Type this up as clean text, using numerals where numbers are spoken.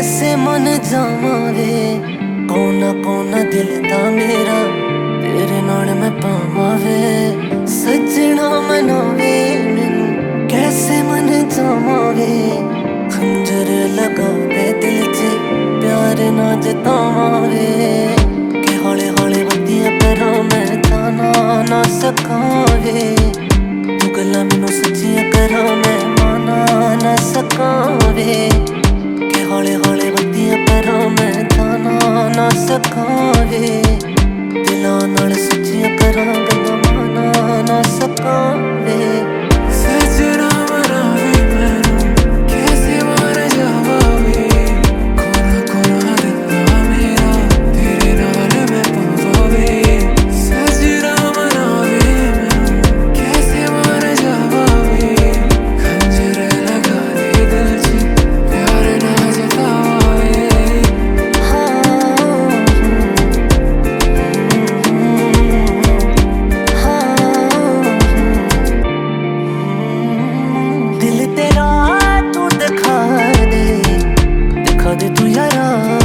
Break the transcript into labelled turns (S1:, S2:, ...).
S1: कैसे मन जावा वे कोना कोना दिल दा मेरा तेरे नाल मैं पावा वे सजना मनावे मैनू कैसे मन जावा वे खंजर लगा दे दिल च प्यार ना जतावा वे कि हौले हौले वधिया करा मैं ताना ना सका वे तू गल्लां मैनू सच्चियां करा मैं माना ना सका वे हौले हौले वधिया करा मैं ताना ना सका वे दिलां नाल सच्चियां करा गल्लां माना ना सका वे सजना मनावे मैनू कैसे मार जावा वे कोना कोना दिल मेरा तेरे नाल मैं पावा वे सजना मनावे मैनू कैसे मार जावा वे खंजर लगा दे दिल च प्यार ना दिल तेरा तू दिखा दे तू यारा